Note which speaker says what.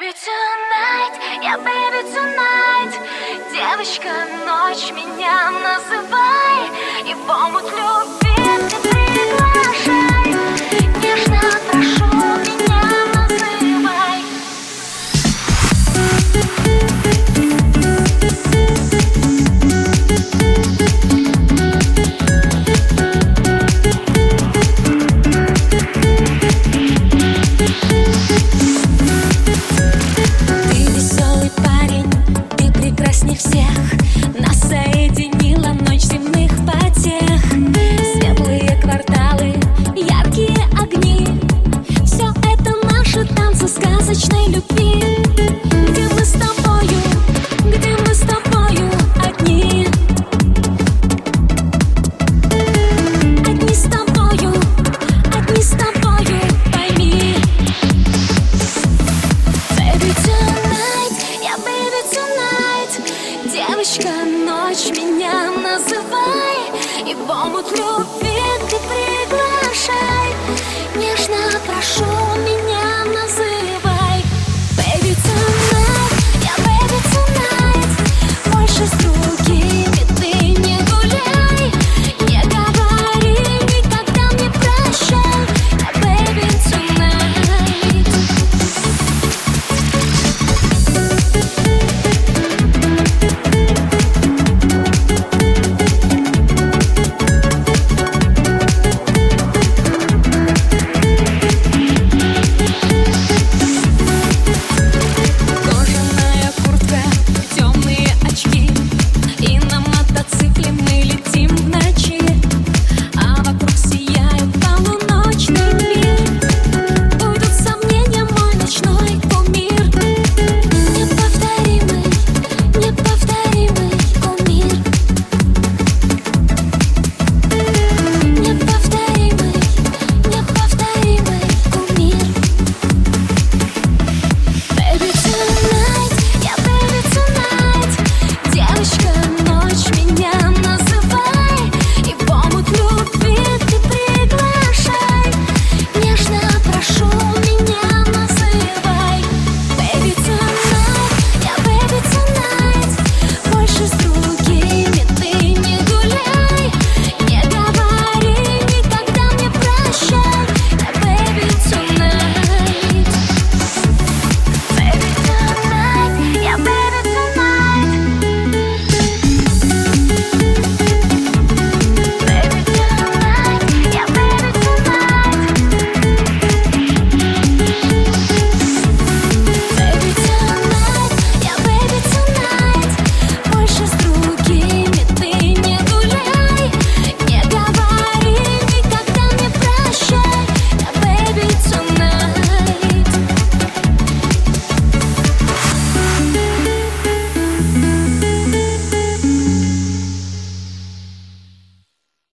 Speaker 1: baby tonight, yeah baby tonight. Девочка, ночь меня называй, и в омут любви ты приглашай. Нежно прошу, меня называй.
Speaker 2: Всех нас соединила ночь земных потех. Светлые кварталы, яркие огни, все это наши танцы сказочной любви. Где мы с тобою, где мы с тобою одни. Одни с тобою, пойми. Baby tonight, yeah baby tonight. Девочка, ночь меня называй, и в омут любви ты приглашай.